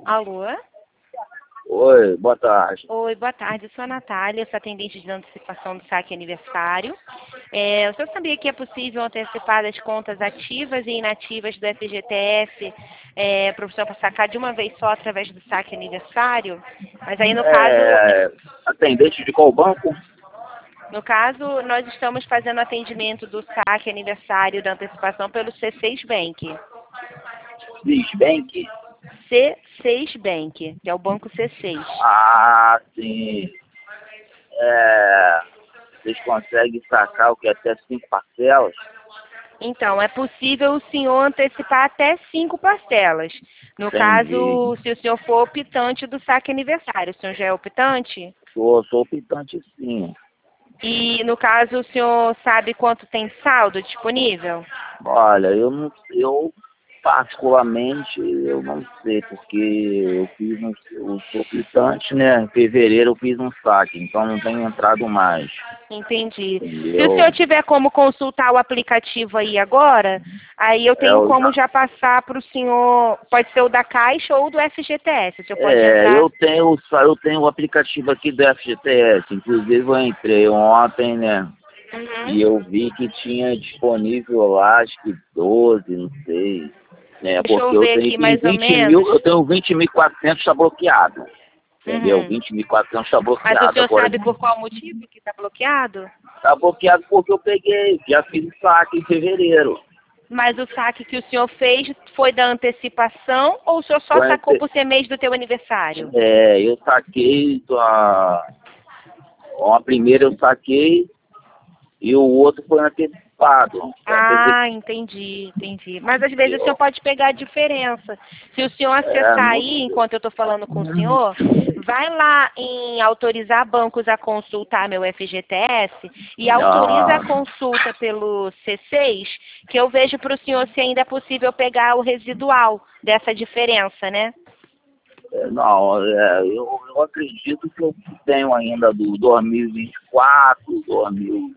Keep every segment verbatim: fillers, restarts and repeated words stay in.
Alô? Oi, boa tarde. Oi, boa tarde. Eu sou a Natália, sou atendente de antecipação do saque aniversário. É, o senhor sabia que é possível antecipar as contas ativas e inativas do F G T S é, para o senhor sacar de uma vez só através do saque aniversário? Mas aí, no caso, É, atendente de qual banco? no caso, nós estamos fazendo atendimento do saque aniversário da antecipação pelo C seis Bank. Bank? C seis Bank, que é o banco C seis. Ah, sim. É, vocês conseguem sacar o que até cinco parcelas? Então, é possível o senhor antecipar até cinco parcelas. No Entendi. caso, se o senhor for optante do saque aniversário. O senhor já é optante? Sou, sou optante, sim. E, no caso, o senhor sabe quanto tem saldo disponível? Olha, eu não, eu particularmente eu não sei, porque eu fiz um, eu sou optante, né? Em fevereiro eu fiz um saque, então não tem entrado mais. Entendi. Se o senhor Entendeu? tiver como consultar o aplicativo aí agora, aí eu É, tenho eu como já, já passar para o senhor, pode ser o da Caixa ou do F G T S. O senhor pode é, entrar. eu tenho, só- eu tenho o aplicativo aqui do F G T S, inclusive eu entrei ontem, né? Uhum. E eu vi que tinha disponível lá, acho que doze, não sei, né? Deixa Porque eu eu ver tenho aqui em mais ou vinte mil, menos. eu tenho vinte mil e quatrocentos está bloqueado. Entendeu? Uhum. vinte mil e quatrocentos está Mas o bloqueado. senhor Agora sabe por qual motivo que está bloqueado? está bloqueado porque eu peguei, já fiz o saque em fevereiro. Mas o saque que o senhor fez foi da antecipação ou o senhor só Foi sacou ante- por ser mês do teu aniversário? é, eu saquei a, a primeira eu saquei e o outro foi antecipado. Foi antecipado. Ah, entendi, entendi. Mas às vezes o senhor pode pegar a diferença. Se o senhor É, acessar não aí, sei. enquanto eu estou falando com o senhor, vai lá em autorizar bancos a consultar meu F G T S e autoriza a Ah, consulta pelo C seis, que eu vejo para o senhor se ainda é possível pegar o residual dessa diferença, né? é, não, é, eu, eu acredito que eu tenho ainda do dois mil e vinte e quatro, dois mil.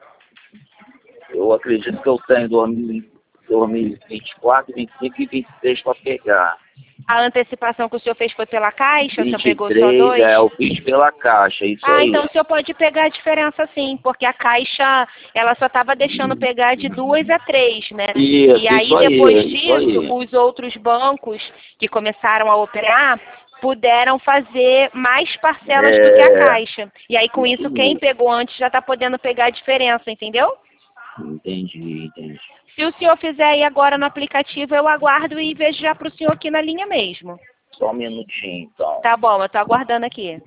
Eu acredito que eu tenho dois mil, dois mil e vinte e quatro, vinte e cinco e vinte e seis para pegar. A antecipação que o senhor fez foi pela Caixa, o senhor vinte e pegou só três dois? é, eu fiz pela Caixa, isso Ah, aí. então o senhor pode pegar a diferença sim, porque a Caixa, ela só estava deixando pegar de duas a três, né? E Isso, aí, isso depois aí, isso disso, aí. os outros bancos que começaram a operar puderam fazer mais parcelas do que a É, Caixa. E aí, com isso isso, quem mesmo. pegou antes já está podendo pegar a diferença, entendeu? Entendi, entendi. Se o senhor fizer aí agora no aplicativo, eu aguardo e vejo já para o senhor aqui na linha mesmo. Só um minutinho, então. Tá bom, eu estou aguardando aqui.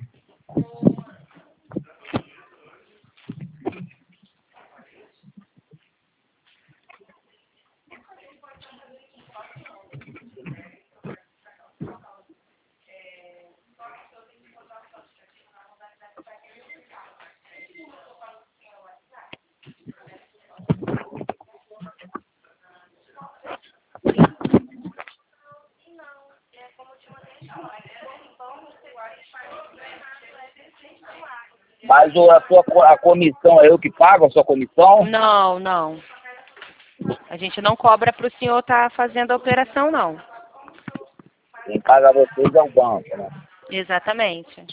Mas o- a sua co- a comissão, é eu que pago a sua comissão? Não, não. A gente não cobra para o senhor estar fazendo a operação, não. Quem paga vocês é o banco, né? Exatamente.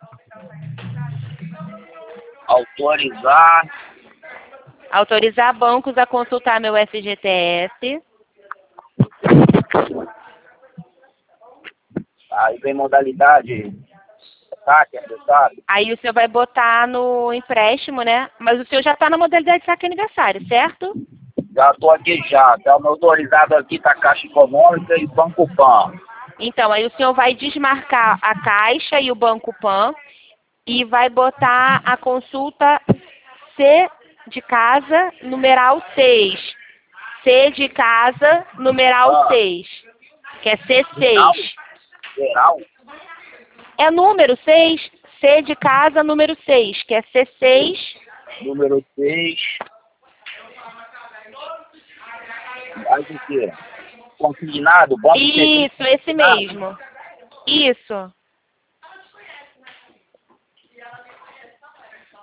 Autorizar, Autorizar bancos a consultar meu F G T S. aí vem modalidade saque, você sabe? Aí o senhor vai botar no empréstimo, né? Mas o senhor já está na modalidade de saque aniversário, certo? Já estou aqui já, tá autorizado aqui, tá Caixa Econômica e Banco Pan. Então, aí o senhor vai desmarcar a Caixa e o Banco Pan e vai botar a consulta C de casa, numeral seis. C de casa, numeral Ah, seis. Que é C geral, seis. geral, É número seis, C de casa, número seis, que é C seis. número seis, mais o quê? Consignado, banco sempre Isso, esse consignado. mesmo. Isso.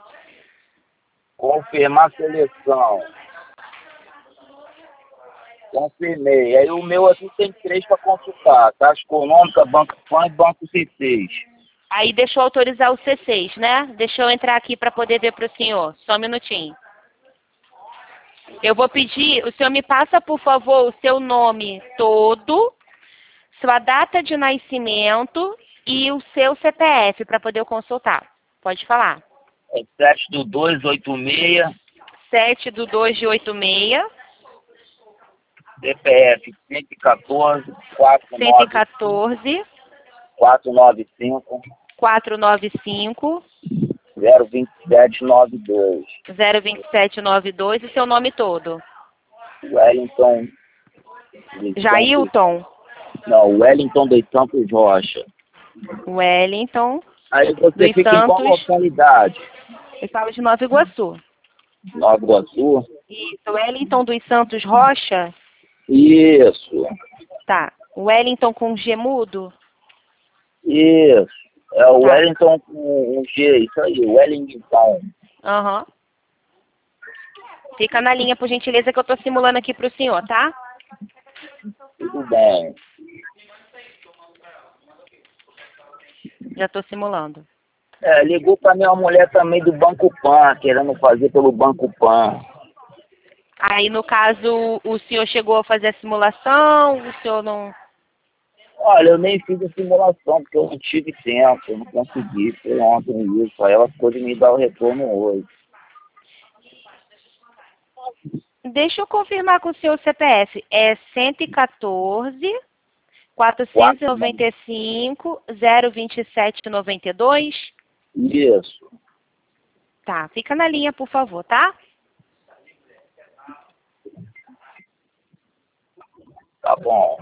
Confirmar a seleção. Confirmei. Aí o meu aqui tem três para consultar. Caixa Econômica, Banco Pan e Banco C seis. Aí deixa eu autorizar o C seis, né? Deixa eu entrar aqui para poder ver para o senhor. Só um minutinho. Eu vou pedir, o senhor me passa, por favor, o seu nome todo, sua data de nascimento e o seu C P F para poder eu consultar. Pode falar. É sete do dois, oito seis. sete do dois de oito seis. C P F cento e quatorze, cento e quatorze, quatrocentos e noventa e cinco, quatrocentos e noventa e cinco, zero vinte e sete noventa e dois. zero vinte e sete noventa e dois e seu nome todo. Wellington. dos Santos- Jailton. Não, Wellington dos Santos Rocha. Wellington Aí você dos fica em qual Santos. localidade? Eu falo de Nova Iguaçu. Nova Iguaçu? Isso, Wellington dos Santos Rocha. Isso, Tá. Wellington com G mudo? isso. É o Tá. Wellington com um G, isso aí, Wellington. Aham. Fica na linha, por gentileza, que eu tô simulando aqui pro senhor, tá? Tudo bem. Já tô simulando. É, ligou pra minha mulher também do Banco Pan, querendo fazer pelo Banco Pan. Aí, no caso, o senhor chegou a fazer a simulação, o senhor não... Olha, eu nem fiz a simulação, porque eu não tive tempo, eu não consegui, foi ontem isso. Aí ela ficou de me dar o retorno hoje. Deixa eu confirmar com o seu C P F. É cento e quatorze, quatrocentos e noventa e cinco, zero vinte e sete noventa e dois? Isso, Tá, fica na linha, por favor, tá? tá bom.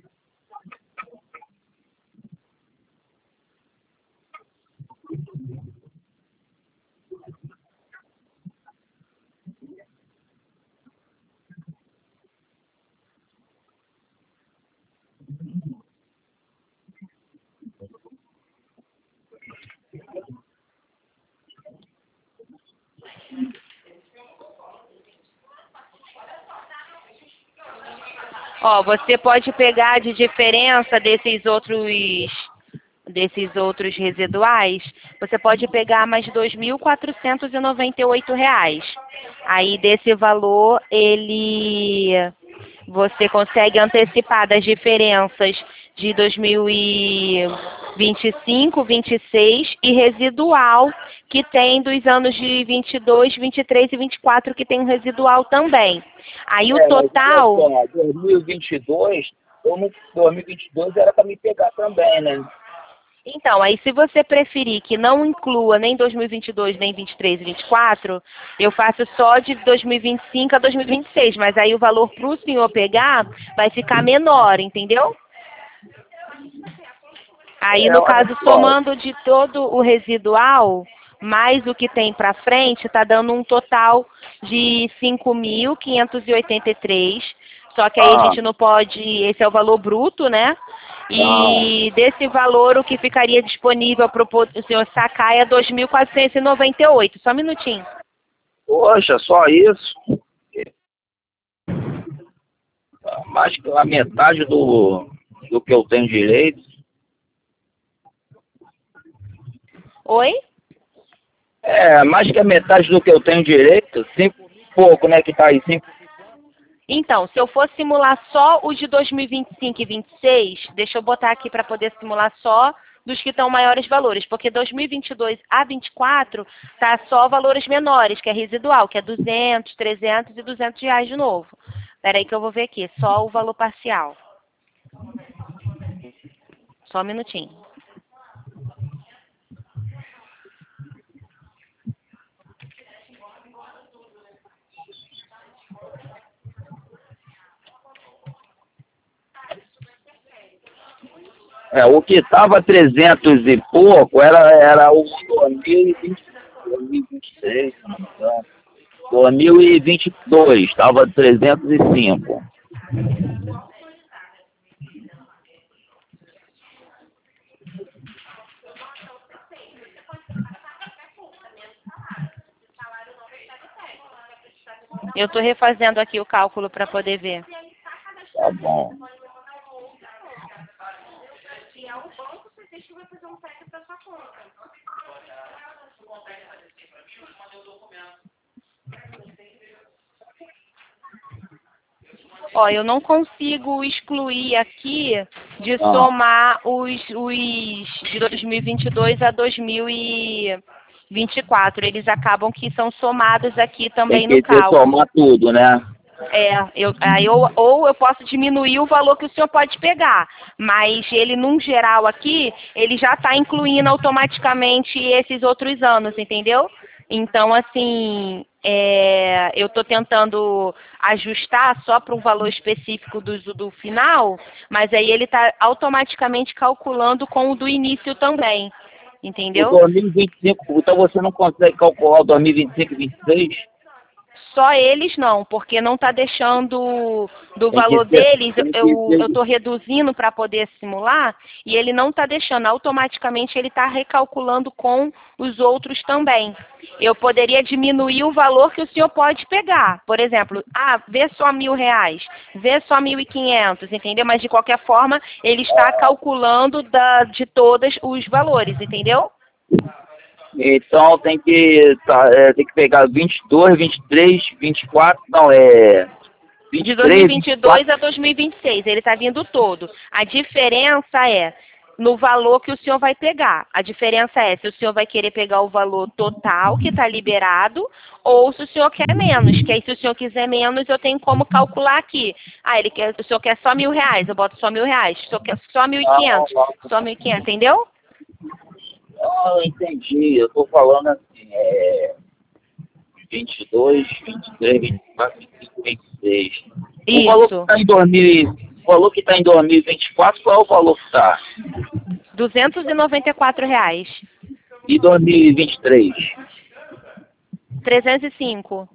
Ó, você pode pegar de diferença desses outros desses outros residuais, você pode pegar mais dois mil quatrocentos e noventa e oito reais. Aí desse valor, ele você consegue antecipar das diferenças de dois mil e vinte e cinco, vinte e seis e residual que tem dos anos de vinte e dois, vinte e três e vinte e quatro que tem um residual também. Aí o É, total... mas, assim, dois mil e vinte e dois, eu não, dois mil e vinte e dois era para me pegar também, né? Então, aí se você preferir que não inclua nem dois mil e vinte e dois, nem vinte e três e vinte e quatro, eu faço só de dois mil e vinte e cinco a dois mil e vinte e seis, mas aí o valor para o senhor pegar vai ficar menor, entendeu? Aí, É, no olha caso, só, somando de todo o residual, mais o que tem para frente, está dando um total de cinco mil quinhentos e oitenta e três. Só que aí a ah, gente não pode, esse é o valor bruto, né? não, E desse valor, o que ficaria disponível para o senhor sacar é dois mil quatrocentos e noventa e oito. Só um minutinho. poxa, só isso? Mais que a metade do, do que eu tenho direito. Oi? É, mais que a metade do que eu tenho direito, cinco e pouco, né, que tá aí, cinco. Então, se eu for simular só os de dois mil e vinte e cinco e vinte e seis, deixa eu botar aqui para poder simular só dos que estão maiores valores, porque dois mil e vinte e dois a vinte e quatro tá só valores menores, que é residual, que é duzentos, trezentos e duzentos reais de novo. Espera aí que eu vou ver aqui, só o valor parcial. Só um minutinho. É, o que tava trezentos e pouco era, era o dois mil e vinte, dois mil e vinte e seis, se não me engano. dois mil e vinte e dois, tava trezentos e cinco. Eu estou refazendo aqui o cálculo para poder ver. Tá bom. Ó, eu não consigo excluir aqui de Ah. somar os, os de dois mil e vinte e dois a dois mil e vinte e quatro. Eles acabam que são somados aqui também Tem no que ter, cálculo. somar tudo, né? É, eu, aí eu, ou eu posso diminuir o valor que o senhor pode pegar, mas ele, num geral aqui, ele já está incluindo automaticamente esses outros anos, entendeu? Então, assim, é, eu estou tentando ajustar só para um valor específico do, do final, mas aí ele está automaticamente calculando com o do início também, O entendeu? dois mil e vinte e cinco, então você não consegue calcular o dois mil e vinte e cinco e vinte e seis? Só eles não, porque não está deixando do Tem que valor ser, deles, tem que eu ser. estou reduzindo para poder simular e ele não está deixando, automaticamente ele está recalculando com os outros também. Eu poderia diminuir o valor que o senhor pode pegar, por exemplo, ah, vê só mil reais, vê só mil e quinhentos, entendeu? Mas de qualquer forma ele está calculando da, de todos os valores, entendeu? Então tem que, tá, é, tem que pegar vinte e dois, vinte e três, vinte e quatro, não, é vinte De e três, dois mil e vinte e vinte e quatro. dois a dois mil e vinte e seis, ele está vindo todo. A diferença é no valor que o senhor vai pegar. A diferença é se o senhor vai querer pegar o valor total que está liberado ou se o senhor quer menos. Que aí se o senhor quiser menos, eu tenho como calcular aqui. Ah, ele quer, o senhor quer só mil reais, eu boto só mil reais. O senhor quer só mil e Não, quinhentos, não, só mil e quinhentos, entendeu? não, eu entendi, eu tô falando assim, é vinte e dois, vinte e três, vinte e quatro, vinte e cinco, vinte e seis. O valor que Isso, está em dois mil, e- o valor que está em dois mil e vinte e quatro, qual é o valor que está? duzentos e noventa e quatro reais. E dois mil e vinte e três? trezentos e cinco,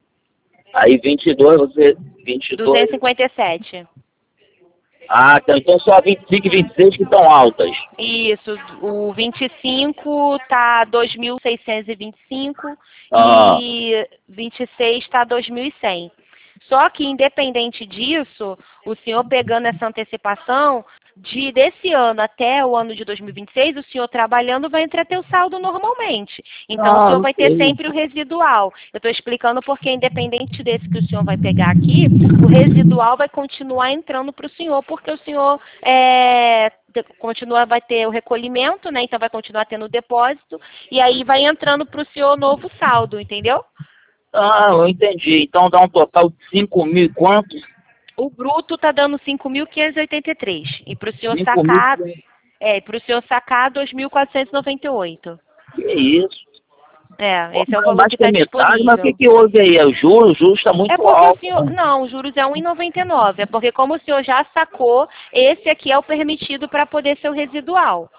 Aí vinte e dois, você, vinte e dois. duzentos e cinquenta e sete. Ah, então, então só vinte e cinco e vinte e seis que estão altas. Isso, o vinte e cinco tá dois mil seiscentos e vinte e cinco Ah, e vinte e seis está dois mil e cem. Só que independente disso, o senhor pegando essa antecipação de desse ano até o ano de dois mil e vinte e seis, o senhor trabalhando vai entreter o saldo normalmente. Então o ah, senhor vai ter ok. sempre o residual. Eu estou explicando porque independente desse que o senhor vai pegar aqui, o residual vai continuar entrando para o senhor, porque o senhor é, continua, vai ter o recolhimento, né? Então vai continuar tendo o depósito e aí vai entrando para o senhor novo saldo, entendeu? Ah, eu entendi. Então dá um total de cinco mil e quantos? O bruto está dando cinco mil quinhentos e oitenta e três. E para o senhor cinco mil. sacar, é, para o senhor sacar dois mil quatrocentos e noventa e oito. Que isso? É, Pô, esse é o mas valor mais que que a está metade, mas o que, disponível. que houve aí? É o juros? O juros está É muito porque o alto. senhor, não, os juros é um vírgula noventa e nove. É porque como o senhor já sacou, esse aqui é o permitido para poder ser o residual.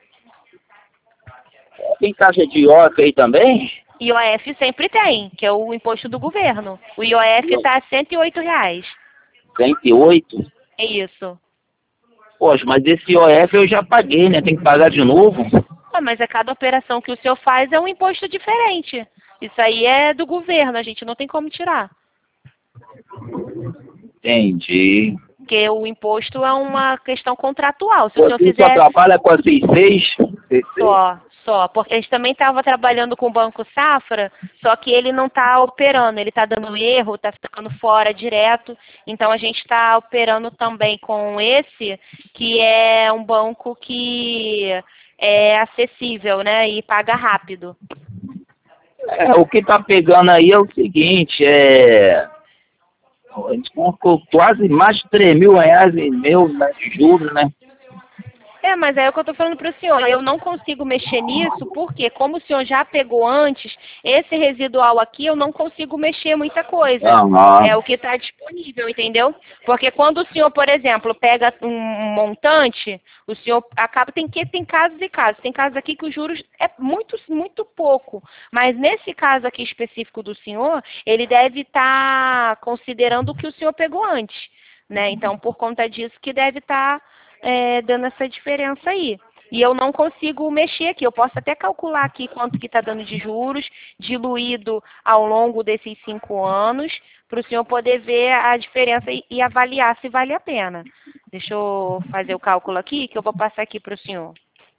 Tem taxa de I O F aí também? I O F sempre tem, que é o imposto do governo. O I O F está a cento e oito reais. cento e oito? É isso. Poxa, mas esse I O F eu já paguei, né? Tem que pagar de novo? Ah, mas a cada operação que o senhor faz é um imposto diferente. Isso aí é do governo, a gente não tem como tirar. Entendi. Porque o imposto é uma questão contratual. Se o senhor Você só fizer trabalha com a seis seis? só, só, porque a gente também estava trabalhando com o Banco Safra, só que ele não está operando, ele está dando erro, está ficando fora direto. Então a gente está operando também com esse, que é um banco que é acessível, né? E paga rápido. É, o que tá pegando aí é o seguinte, é... A gente colocou quase mais de três mil reais em meu, né, de juros, né? É, mas é o que eu estou falando para o senhor. Eu não consigo mexer nisso porque, como o senhor já pegou antes, esse residual aqui eu não consigo mexer muita coisa. Aham. É o que está disponível, entendeu? Porque quando o senhor, por exemplo, pega um montante, o senhor acaba. Tem que tem casos e casos. Tem casos aqui que os juros é muito, muito pouco. Mas nesse caso aqui específico do senhor, ele deve estar considerando o que o senhor pegou antes. Né? Então, por conta disso que deve estar. É, dando essa diferença aí. E eu não consigo mexer aqui. Eu posso até calcular aqui quanto que está dando de juros, diluído ao longo desses cinco anos, para o senhor poder ver a diferença e, e avaliar se vale a pena. Deixa eu fazer o cálculo aqui, que eu vou passar aqui para o senhor.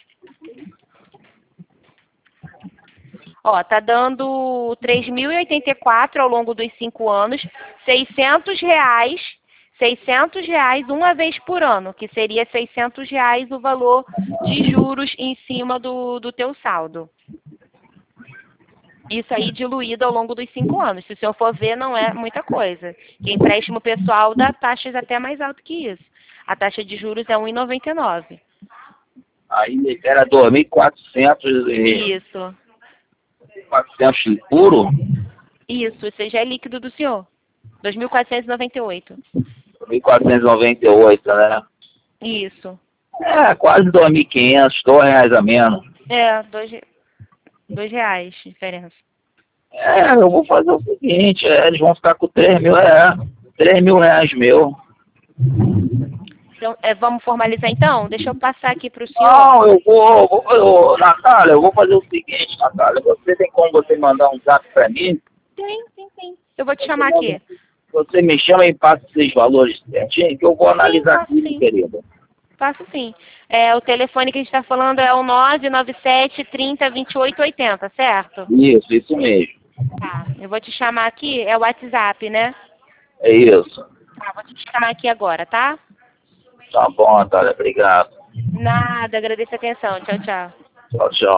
Ó, tá dando três mil e oitenta e quatro ao longo dos cinco anos, seiscentos reais, seiscentos reais uma vez por ano, que seria seiscentos reais o valor de juros em cima do, do teu saldo. Isso aí diluído ao longo dos cinco anos. Se o senhor for ver, não é muita coisa. Que empréstimo pessoal dá taxas até mais alto que isso. A taxa de juros é um vírgula noventa e nove. Aí era dois mil e quatrocentos e... Isso. quatrocentos puro? Isso, isso já é líquido do senhor. dois mil quatrocentos e noventa e oito. dois mil quatrocentos e noventa e oito, né? Isso. É, quase dois mil e quinhentos, dois reais a menos. É, dois, dois reais de diferença. É, eu vou fazer o seguinte, é, eles vão ficar com três mil, é, três mil reais meu. Então, é, vamos formalizar então? Deixa eu passar aqui para o senhor. Não, eu vou, vou eu, Natália, eu vou fazer o seguinte, Natália, você tem como você mandar um zap pra mim? Tem, tem, tem. Eu vou te chamar aqui. Você me chama e passa esses valores certinho, que eu vou analisar Sim, tudo, querida. Faço sim. É, o telefone que a gente está falando é o nove nove sete, trinta, vinte e oito, oitenta, certo? Isso, isso mesmo. Tá. Eu vou te chamar aqui, é o WhatsApp, né? É isso. Tá, vou te chamar aqui agora, tá? Tá bom, Natália, obrigado. Nada, agradeço a atenção. Tchau, tchau. Tchau, tchau.